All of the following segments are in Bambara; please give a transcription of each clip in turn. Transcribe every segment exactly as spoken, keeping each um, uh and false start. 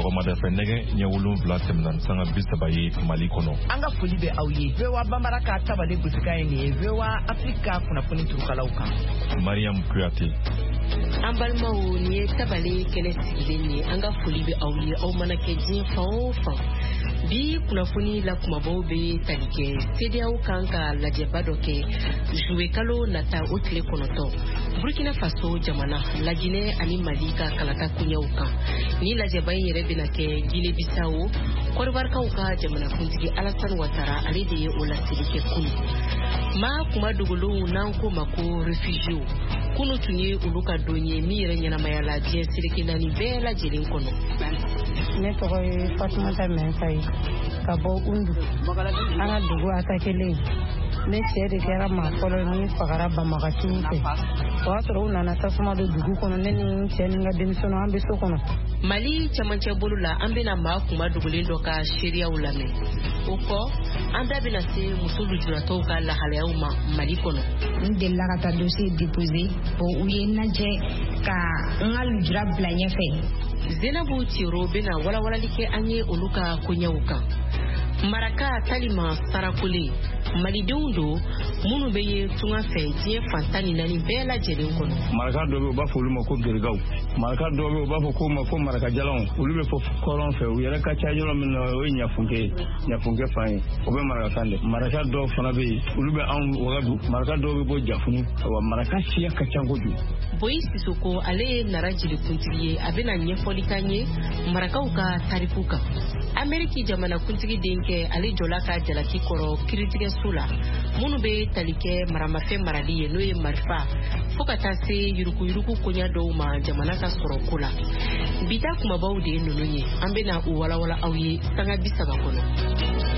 sɔgɔmada fɛ nɛgɛ ɲɛ wolonwula tɛmɛna sanga bi saba ye Mali kɔnɔ. An ka foli bɛ aw ye. V O A Bambara ka tabale gosika ye nin ye. V O A Afrika kunnafoni turukalaw kan. Mariam Kuyate. An balimaw ni ye tabale kɛnɛ sigilen ye. An ka foli bɛ aw ye. Aw mana kɛ diɲɛ fan o fan. Bi kunnafoni la kumabaw bɛ tali kɛ. C D A O kan ka lajɛba dɔ kɛ juwe kalo nata o tile kɔnɔntɔn. Burkina Faso jamana, Laginɛ ani Mali ka kalata kunyaw kan. Ni lajɛba in yɛrɛ bɛna kɛ Guinée Bissau, Côte d'Ivoire ka jamana kuntigi Alassane Ouattara ale de ye o laseli kɛ kunu. Ma kuma dogolenw n'an ko ma ko réfugiés kunu tun ye olu ka don ye min yɛrɛ ɲɛnamaya la diɲɛ seleke naani bɛɛ lajɛlen kɔnɔ. Ne tɔgɔ ye Fatumata Mɛnsa ye ka bɔ Undu. An ka dugu atakelen ne cɛ de kɛra maa fɔlɔ ni fagara banbagatiw fɛ. O y'a sɔrɔ u nana tasuma don dugu kɔnɔ ne ni n cɛ ni n ka denmisɛnninw an bɛ so kɔnɔ. Mali cɛmancɛ bolo la an bɛna maa kuma dogolen dɔ ka seereyaw lamɛn. O kɔ an da bɛna se muso lujuratɔw ka lahalayaw ma Mali kɔnɔ. N delila ka taa dossier déposé bon u ye n lajɛ ka n ka lujura bila ɲɛfɛ. Zenabu Tiro bɛna walawalali kɛ an ye olu ka koɲɛw kan. Maraka Talima Sarakole Malidenw don minnu bɛ ye tunga fɛ diɲɛ fantan ni naani bɛɛ lajɛlen kɔnɔ. Maraka dɔw bɛ u b'a fɔ olu ma ko gerigaw, maraka dɔw bɛ u b'a fɔ ko ma ko marakajalanw, olu bɛ fɔ kɔrɔn fɛ u yɛrɛ ka ca yɔrɔ min na o ye ɲafunke ɲafunke fan ye o bɛ marakakan de. Maraka dɔw fana bɛ yen olu bɛ anw wagadu, maraka dɔw bɛ bɔ Jafunu wa maraka siya ka ca kojugu. Boyi Sisoko ale ye Nara jelikuntigi ye a bɛna ɲɛfɔli k'an ye marakaw ka tariku kan. Ameriki jamana kuntigi denkɛ ale jɔla ka jalaki kɔrɔ kiritigɛso la minnu bɛ tali kɛ maramafɛn marali ye n'o ye marifa fo ka taa se yurukuyuruku koɲa dɔw ma jamana ka sɔrɔ ko la. Bita kumabaw de ye ninnu ye an bɛna u walawala aw ye sanga bi saba kɔnɔ.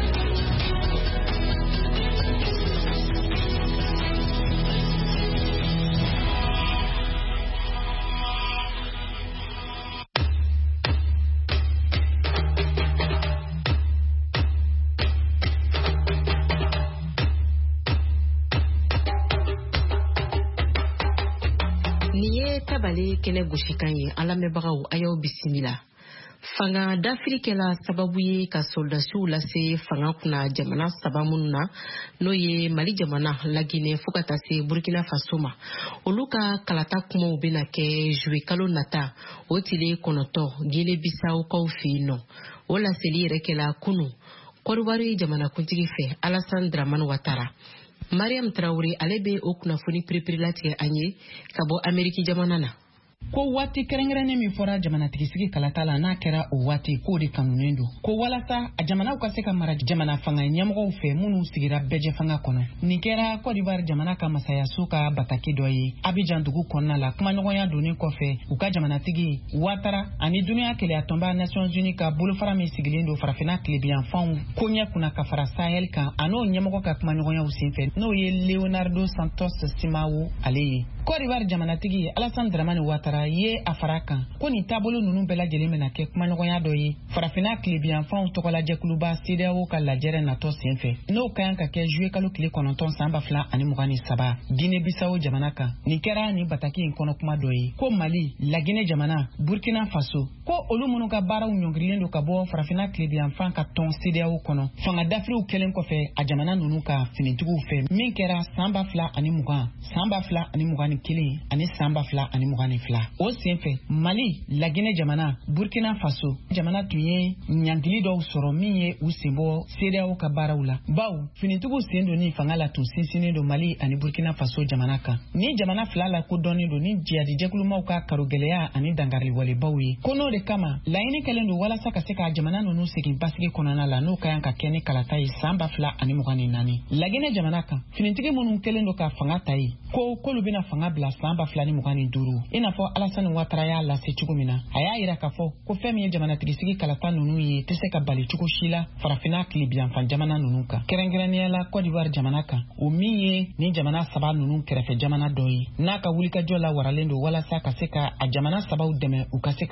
Tabale kɛnɛ gosikan ye an lamɛnbagaw a y'aw bisimila. Fanga d'Afirikɛla sababu ye ka soldasiw lase fanga kunna jamana saba minnu na n'o ye Mali jamana, Laginɛ fo ka taa se Burkina Faso ma. Olu ka kalata kumaw bɛna kɛ juwe kalo nata o tile kɔnɔntɔn Guinée Bissau kaw fɛ yen nɔ. O laseli yɛrɛ kɛla kunu Côte d'Ivoire jamana kuntigi fɛ Alassane Dramane Ouattara. Mariam Traoré ale bɛ o kunnafoni perepere latigɛ an ye ka bɔ Ameriki jamana na. Ko waati kɛrɛnkɛrɛnnen min fɔra jamanatigisi kalata la n'a kɛra o waati k'o de kanunen don. Ko walasa a jamanaw ka se ka mara jamana fanga ɲɛmɔgɔw fɛ minnu sigira bɛjɛ fanga kɔnɔ. Nin kɛra Côte d'Ivoire jamana ka masayaso ka bataki dɔ ye. Abidjan dugu kɔnɔna la kumaɲɔgɔnya donnen kɔfɛ u ka jamanatigi Ouattara ani duniya keleya tɔnba Nations Unies ka bolofara min sigilen don farafinna tilebiyanfanw koɲɛ kunna ka fara Sahel kan a n'o ɲɛmɔgɔ ka kumaɲɔgɔnyaw senfɛ n'o ye Leonardo Santos Simao ale ye. Côte d'Ivoire jamanatigi Alassane Dramane Ouattara ye a fara kan ko nin taabolo ninnu bɛɛ lajɛlen bɛna kɛ kumaɲɔgɔnya dɔ ye farafinna tilebiyanfanw tɔgɔlajɛkuluba C D A O ka lajɛrɛ natɔ senfɛ n'o ka kan ka kɛ juwe kalo tile kɔnɔntɔn san ba fila ani mugan ni saba Guinée Bissau jamana kan. Nin kɛra nin bataki in kɔnɔ kuma dɔ ye ko Mali, Laginɛ jamana, Burkina Faso ko olu minnu ka baaraw ɲɔngirilen don ka bɔ farafinna tilebiyanfan ka tɔn C D A O kɔnɔ fanga dafiriw kɛlen kɔfɛ a jamana ninnu ka finitigiw fɛ min kɛra san ba fila ani mugan san ba fila ani mugan ni kelen ani san ba fila ani mugan ni fila. O senfɛ Mali, Laginɛ jamana, Burkina Faso jamana tun ye ɲangili dɔw sɔrɔ min ye u senbɔ C D A O ka baaraw la. Baw finitigiw sen don ni fanga la tun sinsinnen don Mali ani Burkina Faso jamana kan. Ni jamana fila la ko dɔnnen don ni jihadijɛkulumaw ka karogɛlɛya ani dangariwalebaw ye. Ko n'o de kama laɲini kɛlen don walasa ka se ka jamana ninnu segin basigi kɔnɔna la n'o ka kan ka kɛ ni kalata ye san ba fila ani mugan ni naani. Laginɛ jamana kan finitigi minnu kɛlen don ka fanga ta ye ko k'olu bɛna fanga bila san ba fila ni mugan ni duuru i n'a fɔ Alassane Ouattara y'a lase cogo min na a y'a yira k'a fɔ ko fɛn min ye jamanatigisi kalata ninnu ye tɛ se ka bali cogo si la farafinna tilebiyanfan jamana ninnu kan. Kɛrɛnkɛrɛnnenya la Côte d'Ivoire jamana kan o min ye ni jamana saba ninnu kɛrɛfɛ jamana dɔ ye n'a ka wulikajɔ la waralen don walasa ka se ka a jamana sabaw dɛmɛ u ka se ka bɔ gɛlɛya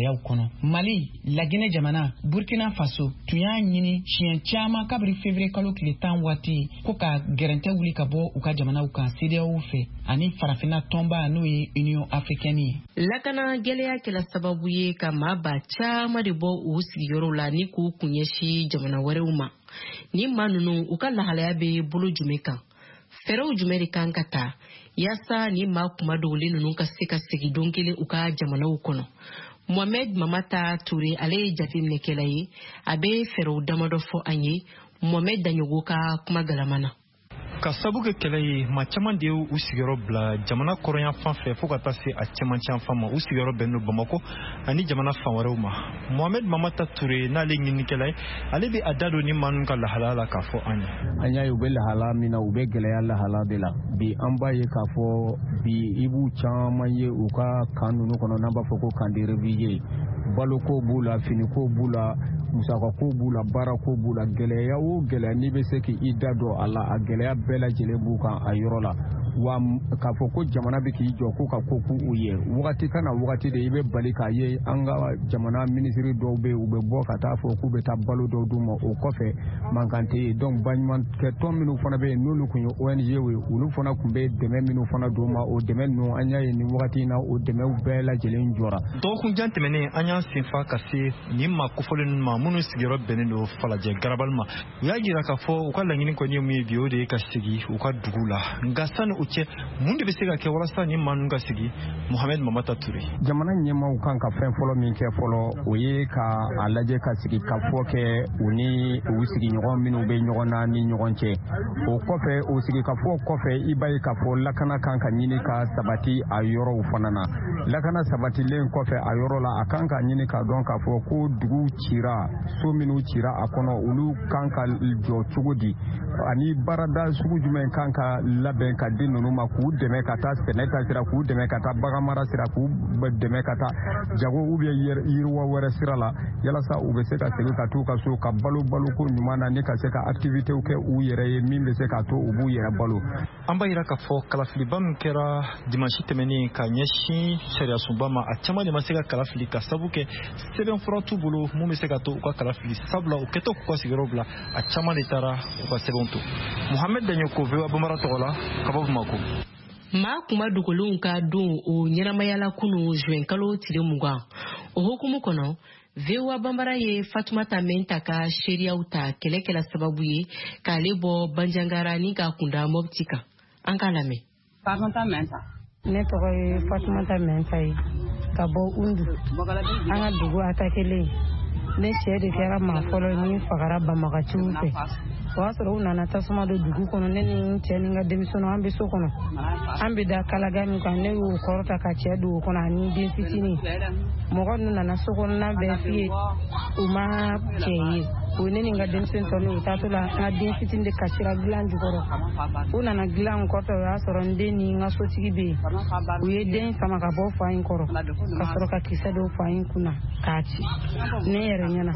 gɛlɛyaw kɔnɔ. Mali, Laginɛ jamana, Burkina Faso tun y'a ɲini siɲɛ caman kabiri février kalo tile tan waati ko ka gɛrɛntɛ wuli ka bɔ u ka jamanaw kan C D A O fɛ ani farafinna tɔnba n'o ye Union africaine ye. Lakana gɛlɛya kɛla sababu ye ka maa ba caman de bɔ u sigiyɔrɔw la ni k'u kun ɲɛsi jamana wɛrɛw ma. Ni maa ninnu u ka lahalaya bɛ bolo jumɛn kan? Fɛɛrɛw jumɛn de kan ka ta yaasa ni maa kuma dogolen ninnu ka se ka segin don kelen u ka jamanaw kɔnɔ. Mohamed Mamata Touré ale ye jateminɛkɛla ye, a bɛ fɛɛrɛw damadɔ fɔ an ye. Mohamed Danyogo ka kuma galamana. Ka sabu kɛ kɛlɛ ye maa caman de u sigiyɔrɔ bila jamana kɔrɔnya fan fɛ fo ka taa se a cɛmancɛ fan ma. U sigiyɔrɔ bɛnnen don Bamako ani jamana fan wɛrɛw ma. Mohamed Mamata Touré n'ale ɲininikɛla ye, ale bɛ a da don ni maa ninnu ka lahala la k'a fɔ an ye. An y'a ye u bɛ lahala min na u bɛ gɛlɛya lahala de la. Bi an b'a ye k'a fɔ bi i b'u caman ye u ka kan ninnu kɔnɔ n'an b'a fɔ ko kan de réfugié. Baloko b'u la, finiko b'u la, musakako b'u la, baarako b'u la. Gɛlɛya o gɛlɛya n'i bɛ se k'i da don a la, a gɛlɛya bɛɛ lajɛlen b'u kan a yɔrɔ la. Wa k'a fɔ ko jamana bɛ k'i jɔ ko ka ko k'u ye wagati kana wagati de i bɛ bali k'a ye an ka jamana minisiri dɔw bɛ u bɛ bɔ ka taa fɔ k'u bɛ taa balo dɔw d'u ma o kɔfɛ mankan tɛ yen. Donc baɲumankɛ tɔn minnu fana bɛ yen n'olu kun ye O N G ye olu fana kun bɛ dɛmɛ minnu fana d'u ma o dɛmɛ ninnu an y'a ye nin wagati in na o dɛmɛw bɛɛ lajɛlen jɔra. Dɔgɔkun jan tɛmɛnen an y'an senfa ka se nin maa kofɔlen ninnu ma minnu sigiyɔrɔ bɛnnen don Falajɛ Garabali ma. U y'a jira k'a fɔ u ka laɲini kɔni ye mun ye bi o de ye ka segin u ka dugu la. Nka sani u cɛ mun de bɛ se ka kɛ walasa ni maa ninnu ka sigi? Mohamed Mamata Touré. Jamana ɲɛmaaw kan ka fɛn fɔlɔ min kɛ fɔlɔ o ye ka a lajɛ ka sigi ka fɔ kɛ u ni u sigiɲɔgɔn minnu bɛ ɲɔgɔn na ni ɲɔgɔn cɛ. O kɔfɛ o sigi ka fɔ kɔfɛ i b'a ye k'a fɔ lakana kan ka ɲini ka sabati a yɔrɔw fana na. Lakana sabatilen kɔfɛ a yɔrɔ la a kan ka ɲini ka dɔn k'a fɔ ko dugu cira so minnu cira a kɔnɔ olu kan ka jɔ cogo di ani baarada sugu jumɛn kan ka labɛn ka di ninnu ma k'u dɛmɛ ka taa sɛnɛ ta sira k'u dɛmɛ ka taa bagan mara sira k'u dɛmɛ ka taa jago ou bien yiriwa wɛrɛ sira la yalasa u bɛ se ka segin ka t'u ka so ka balo baloko ɲuman na ni ka se ka activitéw kɛ u yɛrɛ ye min bɛ se ka to u b'u yɛrɛ balo. An b'a yira k'a fɔ kalafiliba min kɛra dimanche tɛmɛnen ka ɲɛsin sariyasunba ma a caman de ma se ka kalafili ka sabu kɛ sɛbɛnfura t'u bolo mun bɛ se ka to u ka kalafili sabula u kɛtɔ k'u ka sigiyɔrɔ bila a caman de taara u ka sɛbɛnw to. Mohamed Danyogo V O A Bambara tɔgɔ la ka bɔ Bamako. Maa kuma dogolenw ka don o ɲɛnamayala kunu juin kalo tile mugan. O hukumu kɔnɔ V O A Bambara ye Fatumata Menta ka seriyaw ta kɛlɛ kɛla sababu ye k'ale bɔ Banjangara ni ka kunda Mopti kan. An k'a lamɛn. Fatumata Menta. Ne tɔgɔ ye Fatumata Menta ye ka bɔ Undu. An ka dugu atakelen. Ne cɛ de kɛra maa fɔlɔ min fagara banbagaciw fɛ. O y'a sɔrɔ u nana tasuma don dugu kɔnɔ ne ni n cɛ ni n ka denmisɛnninw an bɛ so kɔnɔ an bɛ da kalaga min kan ne y'o kɔrɔta ka cɛ don o kɔnɔ ani den fitinin mɔgɔ ninnu nana so kɔnɔna bɛɛ f'i ye u ma cɛ ye o ne ni n ka denmisɛnnin tɔ n'u taatɔ la n ka den fitinin de kasira dilan jukɔrɔ u nana dilan kɔfɛ o y'a sɔrɔ n den ni n ka sotigi bɛ yen u ye den sama ka bɔ fa in kɔrɔ ka sɔrɔ ka kisɛ don fa in kunna k'a ci ne yɛrɛ ɲɛna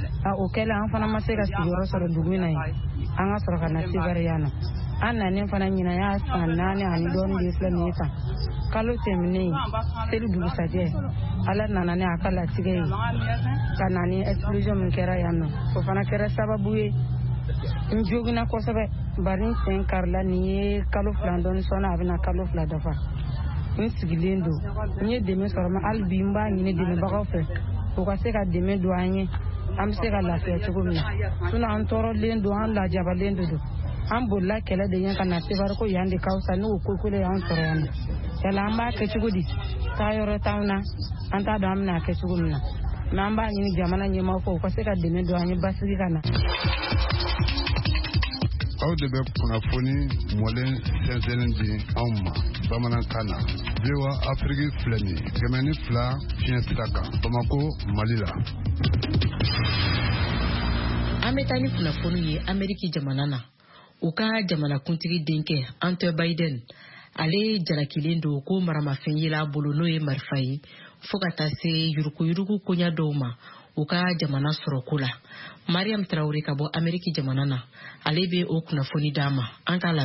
o kɛlen an fana ma se ka sigiyɔrɔ sɔrɔ dugu in na yen an ka sɔrɔ ka na Sibariya na an nanen fana ɲina y'a san naani ani dɔɔnin de filɛ nin ye tan kalo tɛmɛnen seli dugusajɛ ala nana ne a ka latigɛ ye ka na ni explosion min kɛra yan nɔ o fana kɛra sababu ye n jogina kosɛbɛ bari n sen karila nin ye kalo fila dɔɔnin sɔnna a bɛna kalo fila dafa n sigilen don n ye dɛmɛ sɔrɔ ma hali bi n b'a ɲini dɛmɛbagaw fɛ u ka se ka dɛmɛ don an ye an bɛ se ka lafiya cogo min na sinon an tɔɔrɔlen don an lajabalen de don an bolila kɛlɛ de ɲɛ ka na Sebari ko yan de ka fisa n'o ko kolo y'an sɔrɔ yan nɔ yala an b'a kɛ cogo di taa yɔrɔ t'anw na an t'a dɔn an bɛna kɛ cogo min na mais an b'a ɲini jamana ɲɛmaaw fɛ u ka se ka dɛmɛ don an ye basigi ka na. Aw de bɛ kunnafoni mɔlen sɛnsɛnnin di anw ma bamanankan na V O A Afrique filɛ nin ye kɛmɛ ni fila fiɲɛ sira kan Bamako Mali la. An bɛ taa ni kunnafoni ye Ameriki jamana na u ka jamanakuntigi denkɛ Hunter Biden ale jalakilen don ko maramafɛn yela bolo n'o ye marifa ye fo ka taa se yuruguyurugu koɲa dɔw ma u ka jamana sɔrɔ ko la. Mariam Traoré ka bɔ Ameriki jamana na ale bɛ o kunnafoni d'a ma an k'a lamɛn.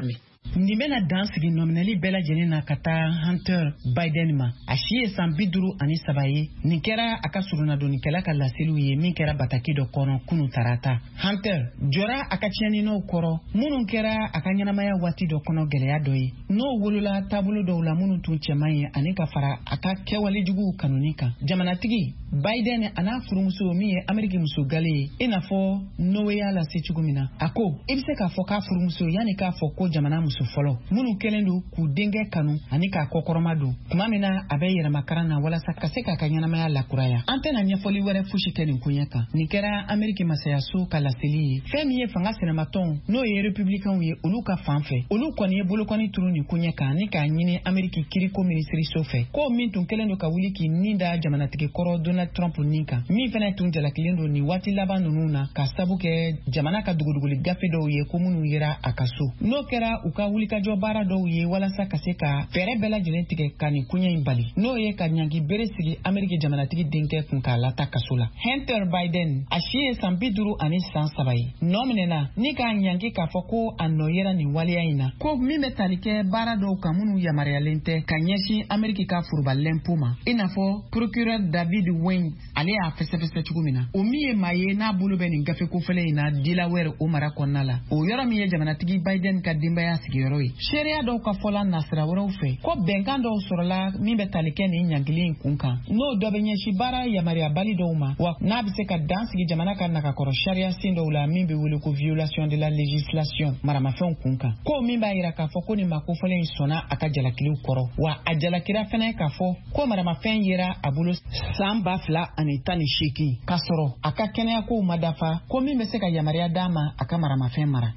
nin bena dan sigi nominali bɛɛ lajɛlen na ka taa Hunter Biden ma. A si ye san bi duuru ani saba ye. Nin kɛra a ka surunnadonikɛla ka laseliw ye min kɛra bataki dɔ kɔnɔ kunu tarata. Hunter jɔra a ka tiɲɛninɛw kɔrɔ minnu kɛra a ka ɲɛnamaya waati dɔ kɔnɔ gɛlɛya dɔ ye. N'o wolola taabolo dɔw la minnu tun cɛman ye ani ka fara a ka kɛwalejuguw kanuni kan. Jamanatigi Biden a n'a furumuso min ye Ameriki muso gale ye i n'a fɔ Noe y'a lase cogo min na. A ko i bɛ se k'a fɔ k'a furumuso yanni k'a fɔ ko jamana muso fɔlɔ minnu kɛlen don k'u denkɛ kanu ani k'a kɔkɔrɔma don tuma min na a bɛ yɛlɛmakaran na walasa ka se k'a ka ɲɛnamaya lakuraya. An tɛna ɲɛfɔli wɛrɛ fosi kɛ nin koɲɛ kan. Nin kɛra Ameriki masayaso ka laseli ye. Fɛn min ye fanga sɛnɛmatɔnw n'o ye républicains ye olu ka fan fɛ olu kɔni ye bolokɔni turu nin koɲɛ kan ani k'a ɲini Ameriki kiriko minisiriso fɛ ko min tun kɛlen don ka wuli k'i nin da jamanatigi kɔrɔ Donald Trump nin kan min fana tun jalakilen don nin waati laban ninnu na ka sabu kɛ jamana ka duguduguli gafe dɔw ye ko minnu yera a ka so. N'o kɛra u ka wulikajɔ baara dɔw ye walasa ka se ka fɛɛrɛ bɛɛ lajɛlen tigɛ ka nin koɲɛ in bali n'o ye ka ɲangi bere sigi Ameriki jamanatigi denkɛ kun k'a lata kaso la. Hunter Biden a si ye san bi duuru ani san saba ye. Nɔ minɛna ni k'a ɲangi k'a fɔ ko a nɔ yera nin waleya in na ko min bɛ tali kɛ baara dɔw kan minnu yamaruyalen tɛ ka ɲɛsin Ameriki ka furubalɛnpo ma i n'a fɔ procureur David Wayne ale y'a fɛsɛfɛsɛ cogo min na. O min ye maa ye n'a bolo bɛ nin gafe kofɛlɛ in na Delaware o mara kɔnɔna la o yɔrɔ min ye jamanatigi Biden ka denbaya sigiyɔrɔ ye. Seereya dɔw ka fɔla nasira wɛrɛw fɛ ko bɛnkan dɔw sɔrɔla min bɛ tali kɛ nin ɲankili in kun kan n'o dɔ bɛ ɲɛsin baara yamaruyabali dɔw ma wa n'a bɛ se ka dan sigi jamana ka nagakɔrɔ sariya sen dɔw la min bɛ wele ko violation de la législation maramafɛnw kun kan ko min b'a yira k'a fɔ ko nin makofɔlen in sɔnna a ka jalakiliw kɔrɔ wa a jalakira fɛnɛ k'a fɔ ko maramafɛn yera a bolo san ba fila ani tan ni seegin k'a sɔrɔ a ka kɛnɛyakow ma dafa ko min bɛ se ka yamaruya d'a ma a ka maramafɛn mara.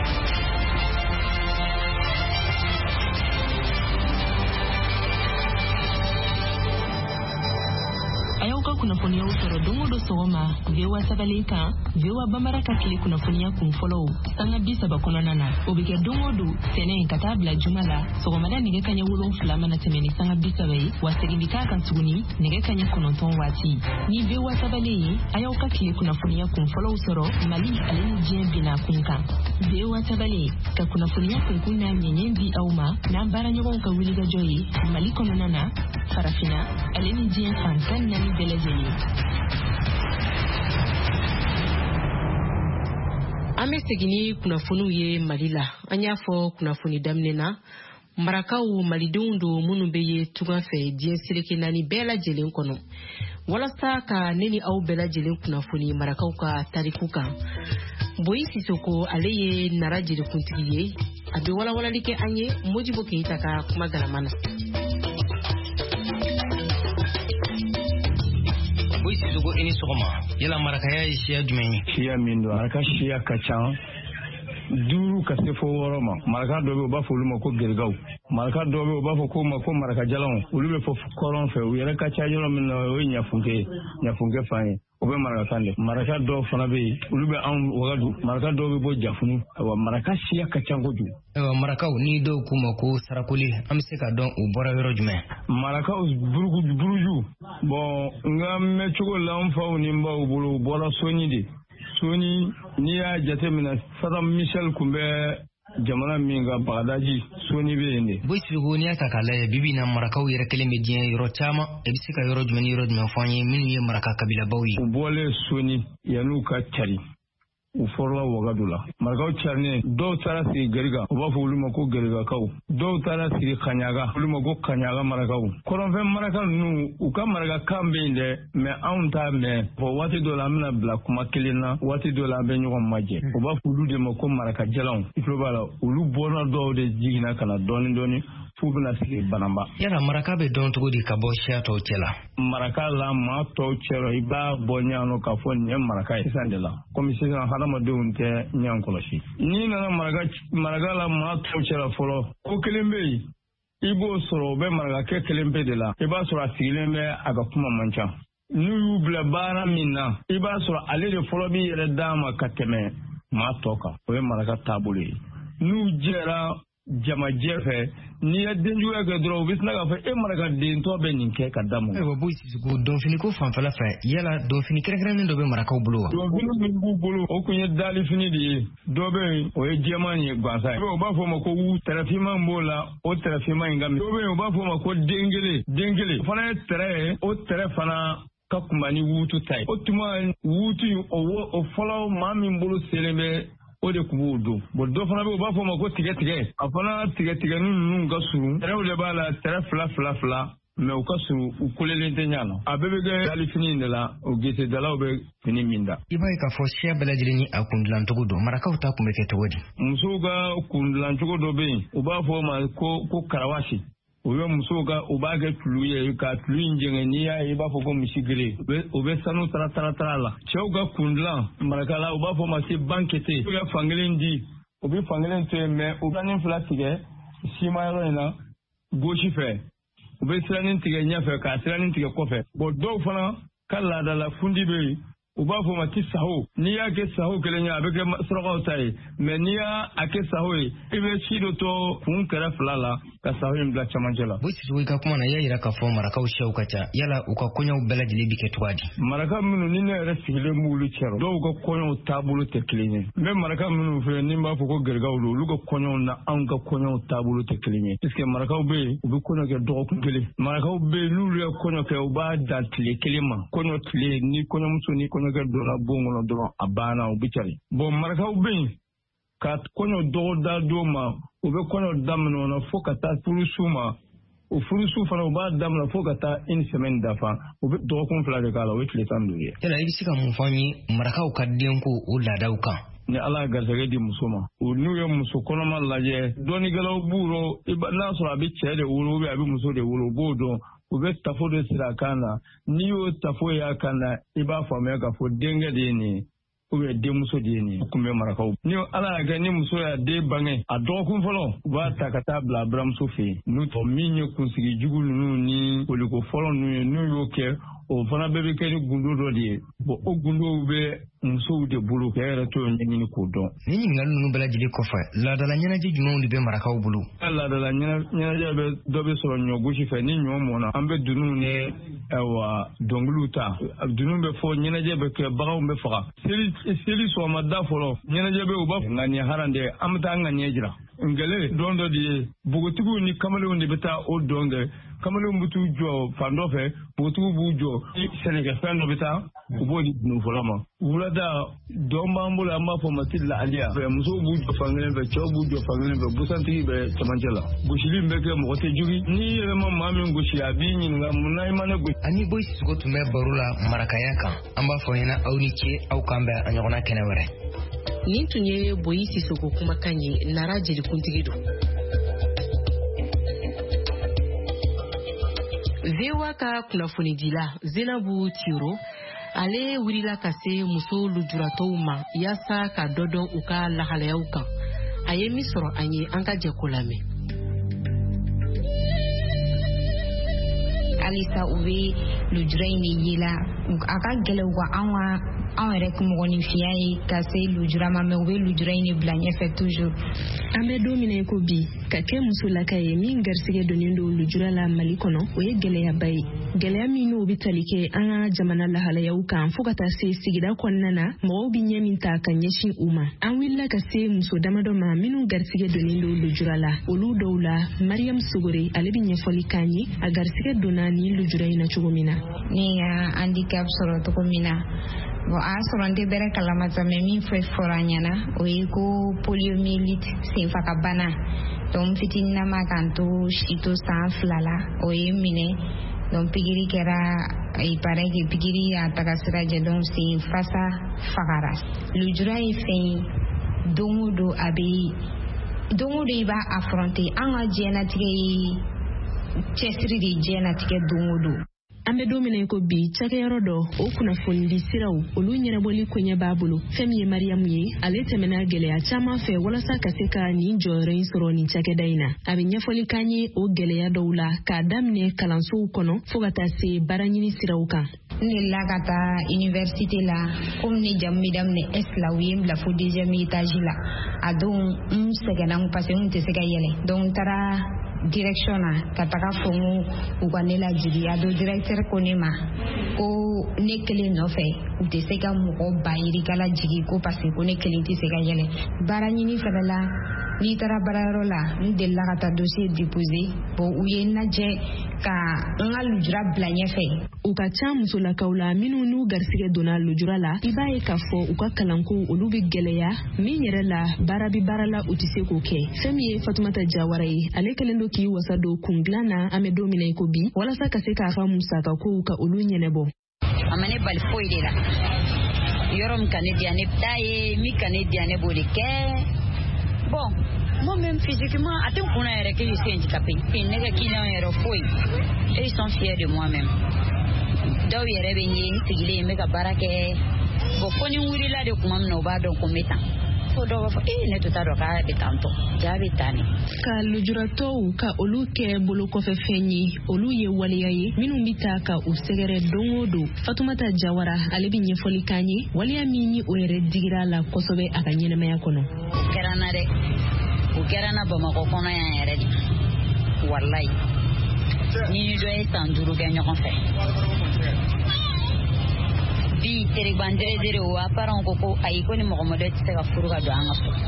Ayauka kunafonia usoro dongo do soma vewa sabaleka vewa bambara ka kile kunafonia kumfollow sanga bisa bakona nana obike dongo do sene katabla jumala sogomada nige kanya wulon flama na temeni sanga bisa bai wasirindika kan suguni nige kanya kunonton wati ni vewa sabale ayauka kile kunafonia kumfollow usoro mali aleni jien bina kunka vewa sabale ka kunafonia kunkuna nyenyendi auma na bara nyogo ka wiliga joyi mali kono nana farafina aleni jien fankan na Belezeli. Ame segini kunafunu ye Malila. Anya fo kunafuni damnena. Marakau malidundo munu beye tugafe dien sileke nani bela jelen kono. Walasa ka neni au bela jelen kunafuni marakau ka tarikuka. Boyi sisoko aleye narajiri kuntigiye. Abe wala wala like anye mojibo keita ka kumagalamana. Sizugo ini sogoma yala marakaya isiya jumeni siya mindo maraka siya kacan duru ka se fo woro ma maraka do be ba fo luma ko gergaw maraka do be ba fo ko ma ko maraka jalon ulu be fo koron fe yala ka cha jolo min o nya funke nya funke fane o be maraka kande maraka do fana be ulu be an wagadu maraka do be bo jafunu wa maraka siya kacan goju ewa maraka ni do kuma ko sarakuli am se ka don o bora yoro jume maraka burugu buruju bon nga me chugo lam fa ni mba o bolo bora soni de soni ni ya jate mina Saddam Michel kumbe jamana minga bagadaji soni be inde boy sigo ni ata kala bibi na maraka yere kele medien yoro chama e bisika yoro jumeni yoro me fanye min ye maraka kabila bawi bole soni yanu ka chari u forla wagadula margaw charne do tara si gariga uba fu luma ko gariga kaw do tara si kanyaga luma ko kanyaga maragaw koron fe maraka nu u ka maraga kambe inde me aunta me fo wati do la mina bla kuma kelina wati do la be nyugo maje uba fu lu de mako maraka jalan iflo bala ulu bona do de jigina kana doni doni fu bina si banamba yara maraka be don to di kabo shato chela maraka la ma to chero iba bonyano ka fo nyem maraka isandela commission hadama deunte nyankoloshi ni na maraga maraga la ma to chera folo o kelembe ibo soro be maraga ke kelembe de la iba soro asilembe aga kuma mancha nu yubla bara minna iba soro ale de folo bi yere dama kateme ma toka o be maraga tabule nu jera jama jefe ni ya denjuya ke dro bisna ga fa e maraka den to be nin ke kadamu e bo isi go don fini ko fan fala fa yala don fini kere kere ndo be maraka bulo don fini min bu bulo o kunye dali fini di do be o e jemani gbansa o ba fo ma ko wu terafima mbola o terafima ngam do be o ba fo ma ko dengele dengele fana tere o tere fana ka kumani wutu tai o tuma wutu o o follow mami mbolo seleme o de kubudo bo do fana be o ba fo ma ko tige tige afana tige tige nunu ga suru tere o de bala tere fla fla fla me o ka suru u kulele tenyano abebe ge dali fini ndela o gese dala o be fini minda ibai ka fo sia belajini akundulan togodo maraka uta kumeke togodi muso ga kundulan togodo be o ba fo ma ko ko karawashi oyo muso ga o ba ga tuluye ka tuluyin jenge ni ya e ba fo ko misigire o be sanu tara tara tara la chew ga kundulan maraka la o ba fo ma se bankete o ga fangelen di o be fangelen te me o ga nin flatige sima yaro na goshi fe o be siranin tige nya fe ka siranin tige ko fe bo do fana kala da la fundi be o ba fo ma ti saho ni ya ke saho kele nya be ke soroga tai me ni ya ake saho e be chido to fun kara flala ka saho en bla chamanjela bo si we ka kuma na yayi raka fo maraka o shaukacha yala u ka konya u bela jili bike twadi maraka minu ni ne resile mulu chero do u ka konya tabulu te klinye me maraka minu fe ni ba fo ko gerga u lu ko konya na an ka konya tabulu te klinye iske maraka u be u be konya ke do ko kele maraka u be lu le konya ke u ba da tile kelema konya tile ni konya muso ni konya ke do la bongo no do abana u bichari bo maraka u be ka konya do da do ma u be konya damno na fo ka ta furusuma o furusu fana u ba damna fo ka ta in semaine dafa u be do ko fla de kala o tile tanduye ela ibisi ka mun fami maraka u kadden ko o lada u kan ni ala garsage di musoma o nu ye muso kono ma laje doni galo buro na so abi chede wuro be abi muso de wuro bodo o be tafo de sira kana ni o tafo ya kana iba fama ka fo denga de ni o be de muso de ni kumbe maraka ni ala ga ni muso ya de bange a do kun folo ba takata bla bram sofi nu to minye kunsigi jugulu nu ni koliko folo nu nu yo ke o fana bebe ke ni gundo do de bo o gundo be muso de bulu ke era to nyini ko don ni ngal nu bela jili ko fa la dala nyana ji jumo be maraka bulu la dala nyana nyana be do be so nyogo shi fe ni nyomo na ambe dunu ne ewa dongluta dunu be fo nyana je be ke bagaw be fa seli seli so ma da folo nyana je be o ba ngani harande amta ngani jira ngale dondo di bugotigu ni kamale ni beta o donge kamale mbutu jo fandofe bugotigu bu jo Senegal fando beta ubodi no folama ulada domba mbula ma fo matilla alia be muso bu jo fangene be cho bu jo fangene be busanti be tamanjela bushili mbeke mo te juri ni yele ma mami ngushi abi ni nga munai mane go ani boy sugo tume barula marakaya kan amba fo yana awni che au kambe anyona kenewere nin tun ye boyi sisoko kuma kan ye nara jeli kuntigi do vewa ka kunnafoni dila Zenabu Tiro ale wulila ka se muso lujuratɔw ma yasa ka dɔdɔn u ka lahalayaw kan a ye min sɔrɔ an ye an ka jɛko lamɛn alisa u bɛ lujura in de ye la a ka gɛlɛn wa an ka an yɛrɛ mɔgɔninfinya ye ka se lujura ma mɛ u bɛ lujura in de bila ɲɛfɛ toujours an bɛ don min ko bi ka kɛ muso laka ye min garisɛgɛ donnen don lujura la Mali kɔnɔ o ye gɛlɛyaba ye gɛlɛya min n'o bɛ tali kɛ an ka jamana lahalayaw kan fo ka taa se sigida kɔnɔna na mɔgɔw bɛ ɲɛ min ta ka ɲɛsin u ma an wulila ka se muso damadɔ ma minnu garisɛgɛ donnen don lujura la olu dɔw la Mariam Sogore ale bɛ ɲɛfɔli k'an ye a garisɛgɛ donna ni lujura in na cogo min na ne y'a handicap sɔrɔ cogo min na bon a sɔrɔ n tɛ bɛrɛ kalamata mɛ min fɛ fɔra an ɲɛna o ye ko poliomyélite senfagabana donc fitininama kan to si to san fila la o ye minɛ donc pikiri kɛra il paraît que pikiri y'a taga sira jɛ donc sen fasa fagara lujura ye fɛn ye don o don a bɛ don o don i b'a affronter an ka diɲɛlatigɛ ye cɛsiri de ye diɲɛlatigɛ don o don an bɛ don min ko bi cakɛyɔrɔ dɔ o kunnafoni di siraw olu ɲɛnabɔli koɲɛ b'a bolo fɛn min ye Mariamu ye ale tɛmɛna gɛlɛya caman fɛ walasa ka se ka nin jɔyɔrɔ in sɔrɔ nin cakɛda in na a bɛ ɲɛfɔli k'an ye o gɛlɛya dɔw la k'a daminɛ kalansow kɔnɔ fo ka taa se baara ɲini siraw kan ni la ka taa université la comme ni jamu mi daminɛ est la u ye n bila fo deuxième étage la a don n sɛgɛnna parce que n tɛ se ka yɛlɛ donc n taara direction na ka taga fɔ n ko u ka ne lajigi a don directeur ko ne ma ko ne kelen nɔfɛ u tɛ se ka mɔgɔ ba yiri ka lajigi ko parce que ko ne kelen tɛ se ka yɛlɛ baara ɲini fɛnɛ la n'i taara baarayɔrɔ la n delila ka taa dossier déposer bon u ye n lajɛ ka n ka lujura bila ɲɛfɛ. U ka ca musolakaw la minnu n'u garisɛgɛ donna lujura la i b'a ye k'a fɔ u ka kalanko olu bɛ gɛlɛya min yɛrɛ la baara bi baara la u tɛ se k'o kɛ. Fɛn min ye Fatumata Jawara ye ale kɛlen don k'i wasa don kundilan na an bɛ don min na i ko bi walasa ka se k'a ka musakakow ka olu ɲɛnɛbɔ. A ma ne bali foyi de la yɔrɔ min ka ne diya ne bɛ taa ye min ka ne diya ne b'o de kɛ. Bon, moi-même physiquement, à tout moment, je suis handicapé. Je ne suis pas foyi. Ils sont fiers de moi-même. Donc, je suis venu, je suis venu, je suis venu, bon, quand on est là, de comment on va donc on met temps. Faut donc eh ne tout à l'heure de tanto. J'avais tanné. Ka lujurato ka olu ke bolo kofe fenyi olu ye waliya ye minnu bita ka u segere dongo do Fatumata Jawara ale bi ɲɛfɔli kanye waliya min ni o yɛrɛ digira la kosɛbɛ a ka ɲɛnamaya kɔnɔ. O kɛra na dɛ. O kɛra na Bamakɔ kɔnɔ yan yɛrɛ de. Wallahi. Ni ni dɔ ye san duuru kɛ ɲɔgɔn fɛ. Bi tere bandere dere o aparan ko ko ayi ko ni mɔgɔ mɔdɔ tɛ se ka furu ka don an ka so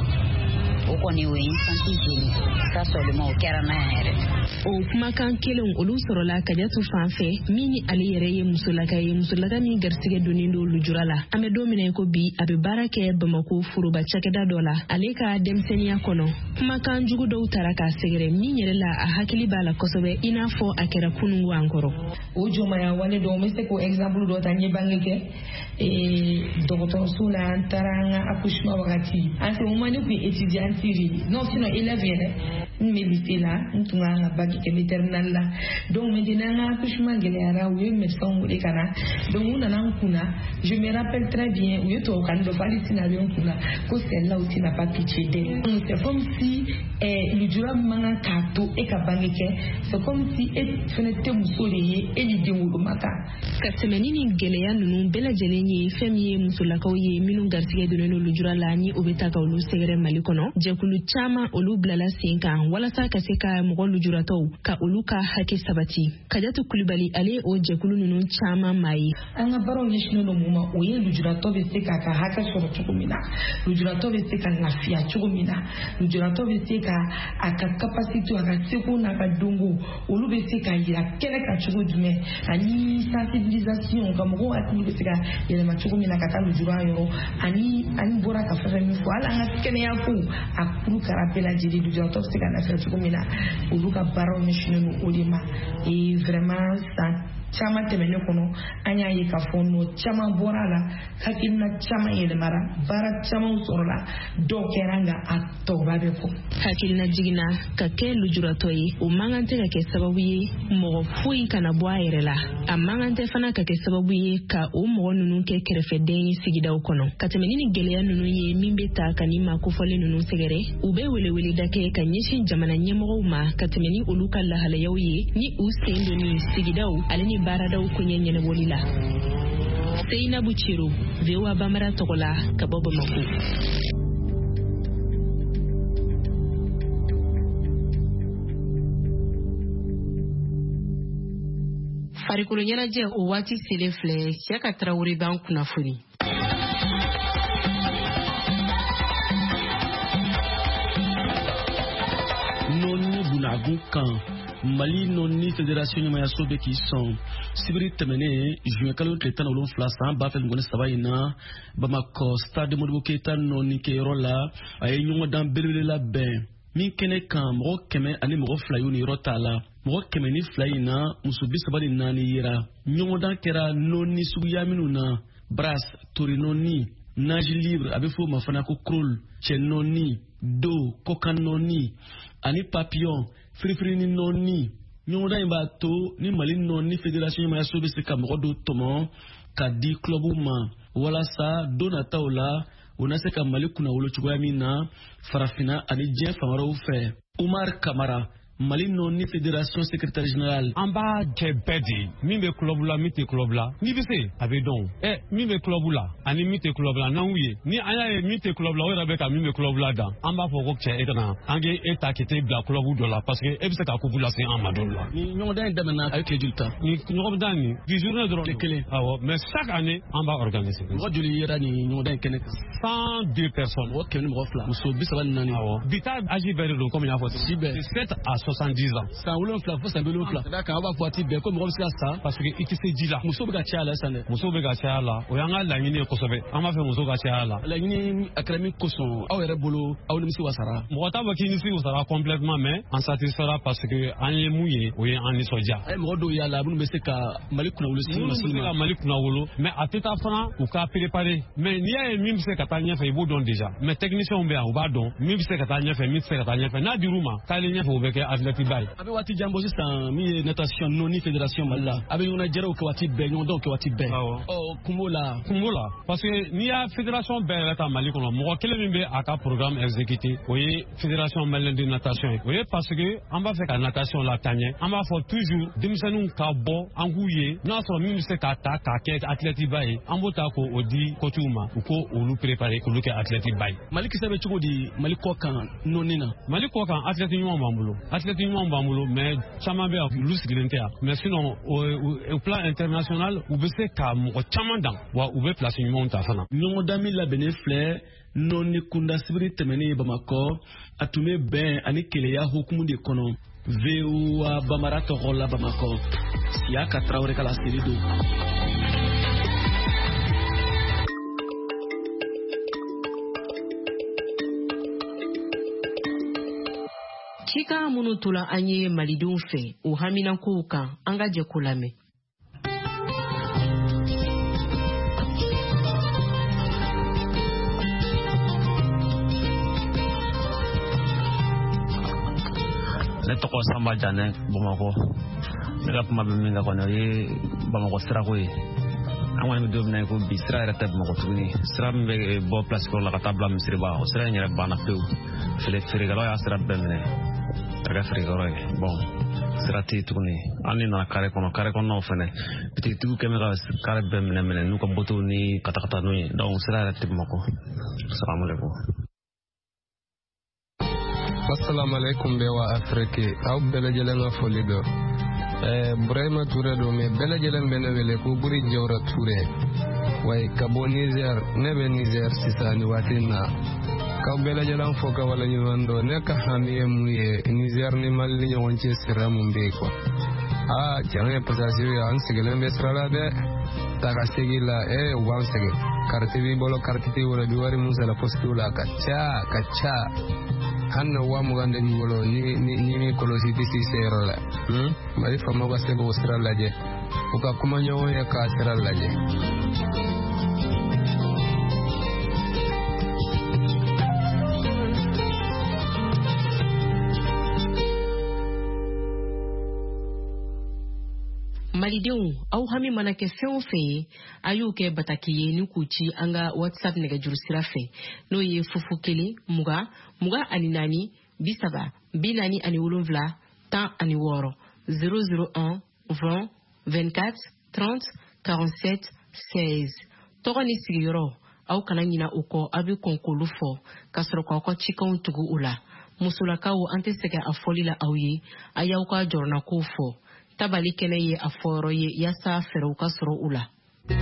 o kɔni o ye santi jeni ka sɔlima o kɛra n'a yɛrɛ. O kumakan kelen olu sɔrɔla Kajatu fan fɛ min ni ale yɛrɛ ye musolaka ye musolaka min garisɛgɛ donnen don lujura la an bɛ don min na ko bi a bɛ baara kɛ Bamako foroba cakɛda dɔ la ale ka denmisɛnniya kɔnɔ kumakan jugu dɔw taara k'a sɛgɛrɛ min yɛrɛ la a hakili b'a la kosɛbɛ i n'a fɔ a kɛra kunungo an kɔrɔ. O jɔnmaya wale dɔw n bɛ se k'o exemple dɔ ta n ye bange kɛ dɔgɔtɔrɔso la an taara an ka accouchement wagati en ce moment ne tun ye étudiante de non sinon élève yɛrɛ n bɛ lycée la n tun kan ka bac kɛ n bɛ terminale la donc maintenant an ka accouchement gɛlɛyara u ye médecin wele ka na donc u nana n kunna je me rappelle très bien u ye tubabukan dɔ fɔ hali sini a bɛ n kunna ko celle-là aussi n'a pas pitié d'elle. C'est comme si lujura man kan k'a to e ka bange kɛ c'est comme si e fɛnɛ tɛ muso de ye e ni den woloma kan. Ka tɛmɛ ni nin gɛlɛya ninnu bɛɛ lajɛlen ye fɛn min ye musolakaw ye minnu garisɛgɛ donnen don lujura la ni o bɛ ta ka olu sɛgɛrɛ Mali kɔnɔ jɛkulu caman olu bilala sen kan walasa ka se ka mɔgɔ lujuratɔw ka olu ka hakɛ sabati. Kajatu Kulibali ale o jɛkulu ninnu caman maa ye. An ka baaraw ɲɛsinnen don mun ma o ye lujuratɔ bɛ se k'a ka hakɛ sɔrɔ cogo min na lujuratɔ bɛ se ka lafiya cogo min na lujuratɔ bɛ se ka a ka capacité a ka seko n'a ka donko olu bɛ se ka yira kɛnɛ kan cogo jumɛn ani sensibilisation ka mɔgɔw hakili bɛ se ka yɛlɛma cogo min na ka taa lujura yɔrɔ ani ani bɔra ka fɛn min fɔ hali an ka kɛnɛya ko a kuru kara bɛɛ lajɛlen lujuratɔ bɛ se ka lafiya cogo min na olu ka baaraw ɲɛsinnen don o de ma et vraiment san caman tɛmɛnen kɔnɔ an y'a ye k'a fɔ nɔ caman bɔra la hakilina caman yɛlɛmara baara caman sɔrɔla dɔw kɛra nka a tɔba bɛ kɔ. Hakilina jiginna ka kɛ lujuratɔ ye o man kan tɛ ka kɛ sababu ye mɔgɔ foyi kana bɔ a yɛrɛ la a man kan tɛ fana ka kɛ sababu ye ka o mɔgɔ ninnu kɛ kɛrɛfɛden ye sigidaw kɔnɔ ka tɛmɛ ni gɛlɛya ninnu ye min bɛ ta ka ni maa kofɔlen ninnu sɛgɛrɛ u bɛ weleweleda kɛ ka ɲɛsin jamana ɲɛmɔgɔw ma ka tɛmɛ ni olu ka lahalayaw ye ni u sen donni sigidaw ale ni baaradaw koɲɛ ɲɛnɛbɔli la. Seinabu Ciro, V O A Bambara tɔgɔ la ka bɔ Bamako. Farikolo ɲɛnajɛ o waati selen filɛ Siyaka Tarawele b'an kunnafoni. Nɔni Bunagun kan Mali nɔni fédération ɲɛmayaso bɛ k'i sɔn sibiri tɛmɛnen juin kalo tile tan ni wolonwula san ba fila ni saba in na Bamakɔ stade Modibo Keyita nɔni kɛyɔrɔ la a ye ɲɔgɔndan belebele labɛn min kɛnɛ kan mɔgɔ kɛmɛ ani mɔgɔ fila y'u ni yɔrɔ t'a la mɔgɔ kɛmɛ ni fila in na muso bi saba ni naani yera ɲɔgɔndan kɛra nɔni suguya minnu na Brass Tori nɔni Nage Libre a bɛ fɔ o ma fana ko Krol cɛ nɔni Do Kokan nɔni ani Papillon Firifiri nɔni ɲɔgɔndan in b'a to ni Mali nɔni fédération ɲɛmayaso bɛ se ka mɔgɔ dɔ tɔmɔ ka di clubu ma walasa don nataw la o na se ka Mali kunna wolo cogoya min na farafinna ani diɲɛ fan wɛrɛw fɛ. Umar Kamara Mali non ni fédération secrétaire général amba kebedi mimbe club la mite club la ni bise abedon eh mimbe club la ani mite club la na wuye ni aya mite club la wera be ka mimbe club la da amba foko che etana ange eta kete bla club do la parce que e bise ka ko bula c'est amadou la ni ñoo dañ demena avec résultat ni ñoo dani di journée de kele awo mais chaque année amba organiser ngo juli yera ni ñoo dañ kene cent deux personnes o kene mo fla muso bisaba nani awo bita aji bere do comme il a fait sept à soixante-dix ans ça wolo fla fo ça belo fla da ka ba foti be ko mo bisa ça parce que ikise dila muso be ga chala sane muso be ga chala o yanga la nyini ko sobe ama fe muso ga chala la nyini académique ko son aw yere bolo aw ni misi wasara mo ta ba kini si wasara complètement mais en satisfera parce que an ye mouye o ye an ni soja ay mo do ya la bu be se ka malik kuna wolo si ka malik kuna wolo mais à teta fana ou ka préparer mais ni ya mi se ka tanya fe bo don déjà mais technicien be o ba don mi se ka tanya fe mi se ka tanya fe na diruma ka le nya fe o be ke athletic bay abi wati jambo justan mi natation non ni fédération malla abi una jero ko wati be non donc wati be oh kumola kumola parce que ni ya fédération be la ta mali kono mo kele mi be aka programme exécuté oye fédération malienne de natation oye parce que on va faire la natation la tanye on va faire toujours dimsanu ka bo anguye na so mi se ka ta ka ke athletic bay ambota ko odi ko tuma ko olu préparer ko luke athletic bay mali ki sabe chugo di mali ko kan nonina mali ko kan athletic ñu mambulo athletic ñu mambulo mais chama be lu sigilentea mais sinon au plan international ou be se ka mo chama dan wa ou be place ñu monta fana ñu dami la benefle non ni kunda sibiri temeni Bamako atume ben ani keleya hukumu de kono veu a bamarato rola Bamako ya ka traore kala sirido Chika munu tula anye malidenw fɛ o haminankow kan an ka jɛ ko lamɛn. Ne tɔgɔ Samba Jane Bamakɔ ne ka kuma bɛ min kan kɔni o ye Bamakɔ sirako ye an kɔni bɛ don min na ko bi sira yɛrɛ tɛ Bamakɔ tuguni sira min bɛ bɔ place kɔrɔ la ka taa bila misiriba o sira in yɛrɛ banna pewu feerekɛlaw y'a sira bɛɛ minɛ ka kɛ feerekɛyɔrɔ ye bon sira tɛ yen tuguni an ni nana kare kɔnɔ kare kɔnɔnaw fɛnɛ bitigitigiw kɛmɛ ka kare bɛɛ minɛ minɛ n'u ka motow ni katakata n'u ye donc sira yɛrɛ tɛ Bamakɔ salamu alaikum. Assalamu alaikum bewa Afrique aw bɛɛ lajɛlen ka foli dɔ ɛɛ Burahima Ture don mais bɛɛ lajɛlen bɛ ne wele ko Buri Jawara Ture wayi ka bɔ Niger ne bɛ Niger sisan ni waati in na k'aw bɛɛ lajɛlen fo ka waleɲuman dɔn ne ka hami ye mun ye Niger ni Mali ni ɲɔgɔn cɛ sira mun bɛ yen quoi aa tiɲɛ ye pasasi ye an sigilen bɛ sira la dɛ taga segi la ee u b'an sɛgɛn kariti b'i bolo kariti t'i bolo bi wari mun sara positiw la ka ca ka ca hanna wa mugan de b'i bolo ni ni ni kɔlɔsi tɛ si se yɔrɔ la Mali faamaw ka se k'o sira lajɛ u ka kuma ɲɔgɔn ye k'a sira lajɛ. Malidenw aw hami mana kɛ fɛn o fɛn ye a y'o kɛ bataki ye ni k'u ci an ka WhatsApp nɛgɛjuru sira fɛ n'o ye fufu kelen mugan mugan ani naani bi saba bi naani ani wolonwula tan ani wɔɔrɔ zéro zéro un vingt vingt-quatre trente quarante-sept seize tɔgɔ ni sigiyɔrɔ aw kana ɲina o kɔ aw bɛ kɔn k'olu fɔ ka sɔrɔ k'aw ka cikanw tugu u la musolakaw an tɛ sɛgɛn a fɔli la aw ye a y'aw ka jɔrɔnakow fɔ tabali kɛnɛ ye a fɔyɔrɔ ye yaasa fɛɛrɛw ka sɔrɔ u la.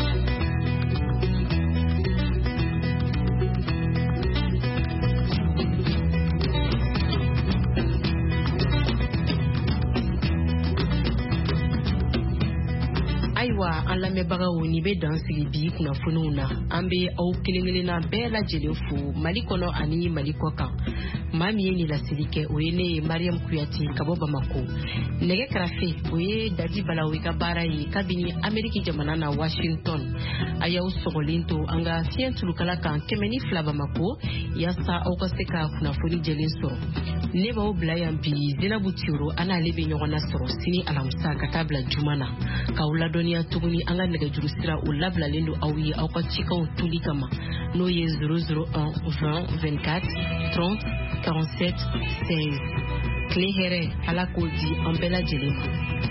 Ayiwa an lamɛnbagaw ni bɛ dan sigi bi kunnafoniw na an bɛ aw kelen-kelenna bɛɛ lajɛlen fo Mali kɔnɔ ani Mali kɔ kan maa min ye nin laseli kɛ o ye ne ye Mariam Kuyate ka bɔ Bamako nɛgɛ kɛrɛfɛ o ye Dadi Balawe ka baara ye kabini Ameriki jamana na Washington a y'aw sɔgɔlen to an ka fiɲɛ tulukala kan kɛmɛ ni fila Bamako yaasa aw ka se ka kunnafoni jɛlen sɔrɔ ne b'aw bila yan bi Zinabu Tiro an n'ale bɛ ɲɔgɔn na sɔrɔ sini alamisa ka taa bila juma na k'aw ladɔnniya tuguni an ka nɛgɛjuru sira o labilalen don aw ye aw ka cikanw tuli kama n'o ye zéro zéro un vingt vingt-quatre trente quarante-sept seize tile hɛrɛ ala k'o di an bɛɛ lajɛlen ma.